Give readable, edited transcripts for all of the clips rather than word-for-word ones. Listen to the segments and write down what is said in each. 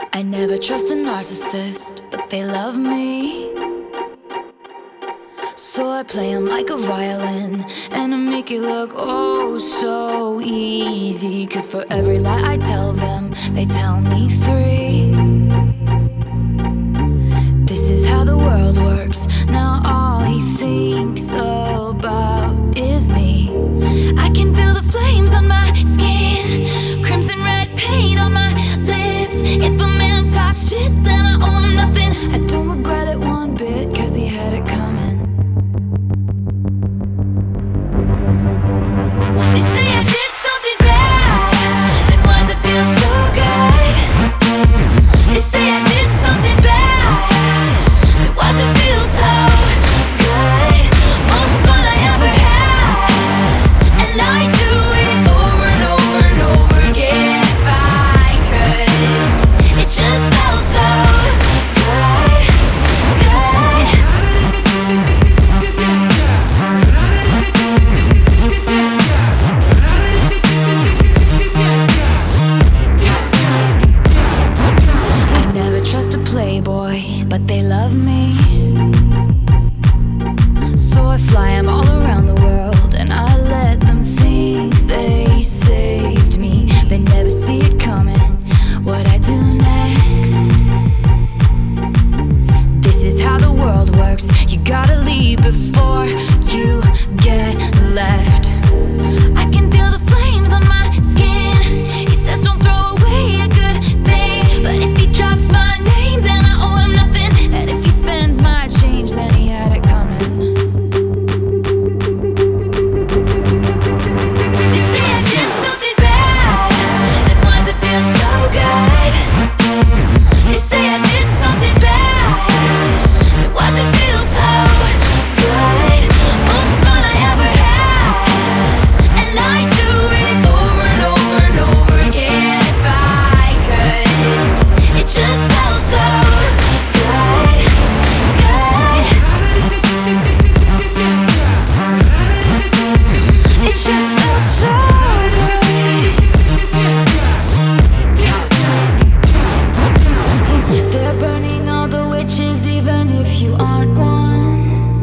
I never trust a narcissist, but they love me. So I play them like a violin, and I make it look oh so easy. Cause for every lie I tell them, they tell me 3. This is how the world works. Now all he thinks about is me. I can feel the flames on my skin, crimson red paint on my lips. If a man talks shit, then I owe him nothing. I don't regret it one bit, cause he had it coming. They say I did something bad, then why does it feel so good? They say I did something bad, then why does it feel so good? Most fun I ever had, and I do it over and over and over again if I could. It just felt so good, good. I never trust a playboy, but they love me. So I fly them all around the world, and I let them think they saved me. They never see it coming, what I do next. This is how the world works. You gotta leave before you get left. I can feel the flames on my skin. He says don't throw away a good thing, but if he drops my name, then I owe him nothing. And if he spends my change, then he had it coming. They say I did something bad, then why does it feel so good? They say I did something bad, then why does it feel so good? Most fun I ever had, and I do it over and over and over again if I could. It just felt so good, good. It just felt so good. They're burning all the witches even if you aren't one.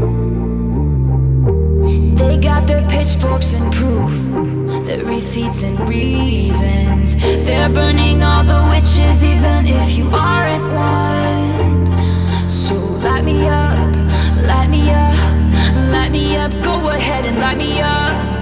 They got their pitchforks and proof, their receipts and reasons. They're burning all the witches even if you aren't one. So light me up, light me up, light me up. Go ahead and light me up.